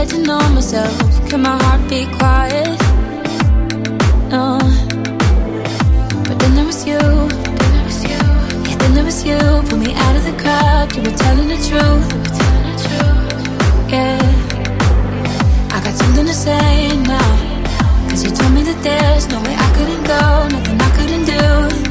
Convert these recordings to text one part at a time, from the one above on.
get to know myself. Can my heart be quiet? No. But then there was you. Yeah, then there was you. Pull me out of the crowd. You were telling the truth. Yeah, I got something to say now, 'cause you told me that there's no way I couldn't go, nothing I couldn't do.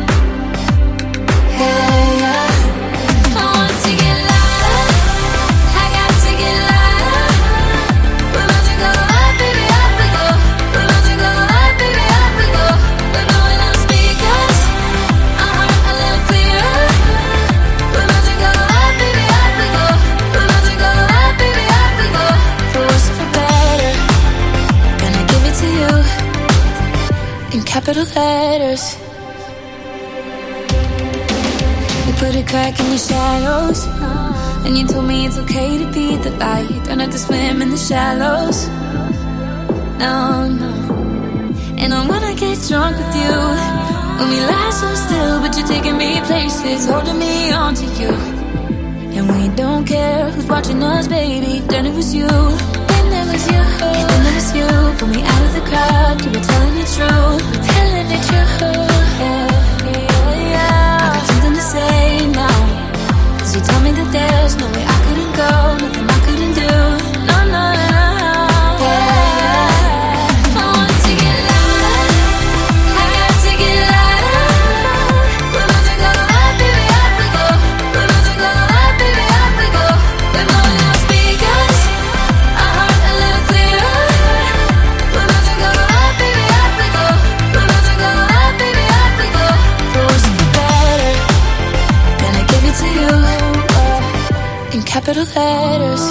Hey, yeah. I want to get louder, I got to get louder. We're about to go up, baby, up we go. We're about to go up, baby, up we go. We're blowing out speakers, our heart a little clearer. We're about to go up, baby, up we go. We're about to go up, baby, up we go. For worse or for better, gonna give it to you in capital letters. You put a crack in your shadows, and you told me it's okay to be the light. Don't have to swim in the shallows. No, no. And I wanna get drunk with you, when we lie so still, but you're taking me places, holding me on to you. And we don't care who's watching us, baby. Then it was you. Then there was you. Yeah, then there was you. Pull me out of the crowd. You were telling the truth. Telling the truth. Yeah, yeah, yeah. I got something to say now, 'cause you told me that there's no way I couldn't go, nothing I couldn't do. No, no, no, no. Yeah. I want to get louder, I got to get louder. We're about to go up, baby, up we go. We're about to go up, baby, up we go. We're blowing out speakers, our heart a little clearer. We're about to go up, baby, up we go. We're about to go up, baby, up we go. For worse or for better, gonna give it to you in capital letters.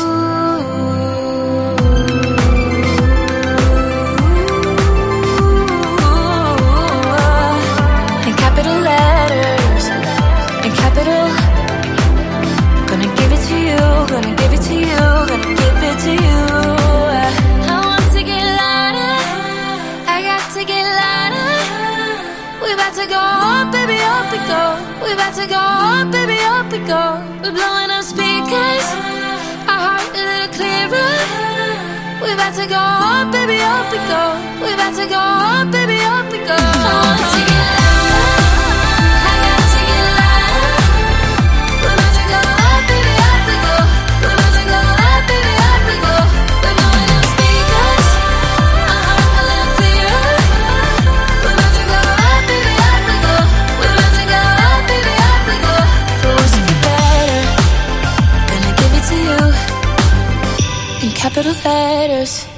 In capital letters, in capital. Gonna give it to you, gonna give it to you, gonna give it to you. I want to get louder, I got to get louder. We about to go up, baby, up we go. We about to go up, baby, up we go. We're blowing up speakers, our heart a little clearer. We about to go up, baby, up we go. We about to go up, baby, up we go. I want to get louder, I got to get louder. We're about to go up, baby, up we go. We're about to go up, baby, up we go. We're blowing up speakers, our heart a little clearer. We're about to go up, baby, up we go. We're about to go up, baby, up we go. For worse or for better, gonna give it to you in capital letters.